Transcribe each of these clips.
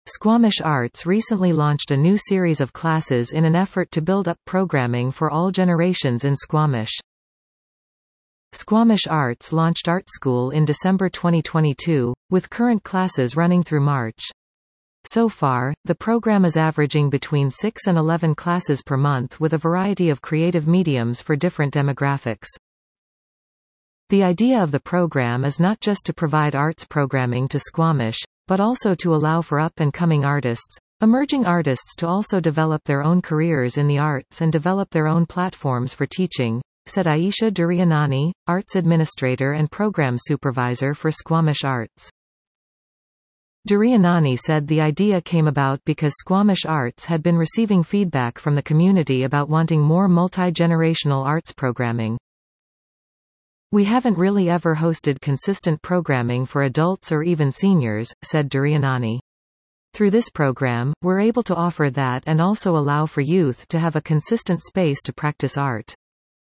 Squamish Arts recently launched a new series of classes in an effort to build up programming for all generations in Squamish. Squamish Arts launched Art School in December 2022, with current classes running through March. So far, the program is averaging between 6 and 11 classes per month with a variety of creative mediums for different demographics. The idea of the program is not just to provide arts programming to Squamish, but also to allow for up-and-coming artists, emerging artists to also develop their own careers in the arts and develop their own platforms for teaching, said Aisha Durianani, Arts Administrator and Program Supervisor for Squamish Arts. Durianani said the idea came about because Squamish Arts had been receiving feedback from the community about wanting more multi-generational arts programming. "We haven't really ever hosted consistent programming for adults or even seniors," said Durianani. "Through this program, we're able to offer that and also allow for youth to have a consistent space to practice art."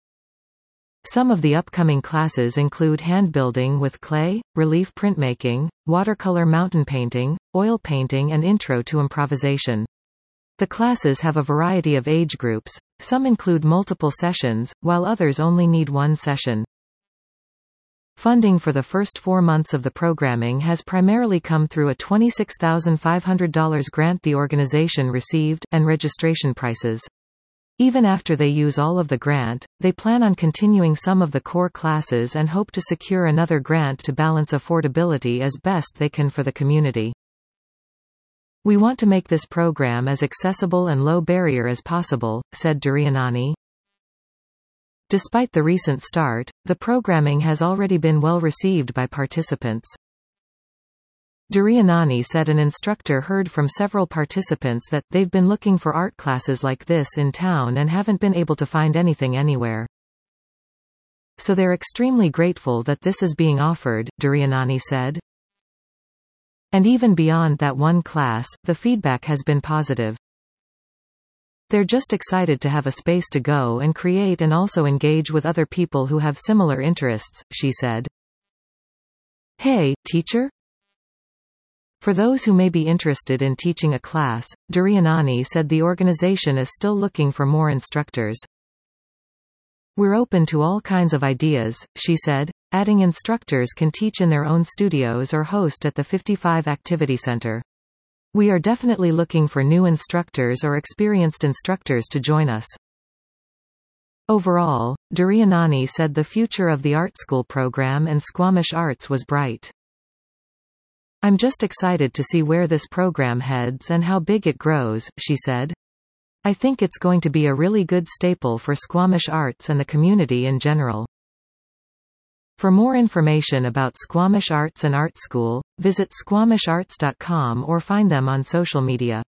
Some of the upcoming classes include hand building with clay, relief printmaking, watercolor mountain painting, oil painting and intro to improvisation. The classes have a variety of age groups, some include multiple sessions, while others only need one session. Funding for the first 4 months of the programming has primarily come through a $26,500 grant the organization received, and registration prices. Even after they use all of the grant, they plan on continuing some of the core classes and hope to secure another grant to balance affordability as best they can for the community. "We want to make this program as accessible and low barrier as possible," said Durianani. Despite the recent start, the programming has already been well received by participants. Durianani said an instructor heard from several participants that they've been looking for art classes like this in town and haven't been able to find anything anywhere. "So they're extremely grateful that this is being offered," Durianani said. And even beyond that one class, the feedback has been positive. "They're just excited to have a space to go and create and also engage with other people who have similar interests," she said. "Hey, teacher?" For those who may be interested in teaching a class, Durianani said the organization is still looking for more instructors. "We're open to all kinds of ideas," she said, adding instructors can teach in their own studios or host at the 55 Activity Center. "We are definitely looking for new instructors or experienced instructors to join us." Overall, Durianani said the future of the Art School program and Squamish Arts was bright. "I'm just excited to see where this program heads and how big it grows," she said. "I think it's going to be a really good staple for Squamish Arts and the community in general." For more information about Squamish Arts and Art School, visit squamisharts.com or find them on social media.